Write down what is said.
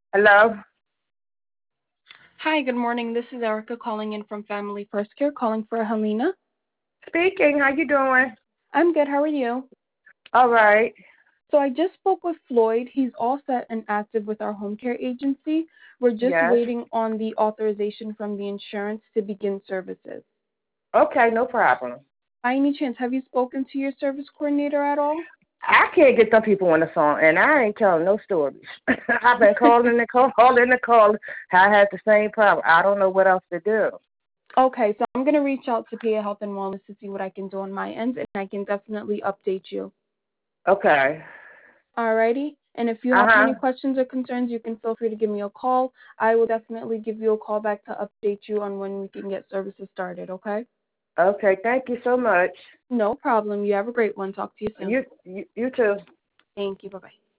Hello? Hi, good morning. This is Erica calling in from Family First Care, calling for Helena. Speaking. How you doing? I'm good. How are you? All right. So I just spoke with Floyd. He's all set and active with our home care agency. We're just Yes. waiting on the authorization from the insurance to begin services. Okay, no problem. By any chance, have you spoken to your service coordinator at all? I can't get some people on the phone, and I ain't telling no stories. I've been calling and calling and calling. I had the same problem. I don't know what else to do. Okay, so I'm going to reach out to PA Health and Wellness to see what I can do on my end, and I can definitely update you. Okay. Alrighty. And if you have Uh-huh. any questions or concerns, you can feel free to give me a call. I will definitely give you a call back to update you on when we can get services started, okay? Okay, thank you so much. No problem. You have a great one. Talk to you soon. You too. Thank you. Bye-bye.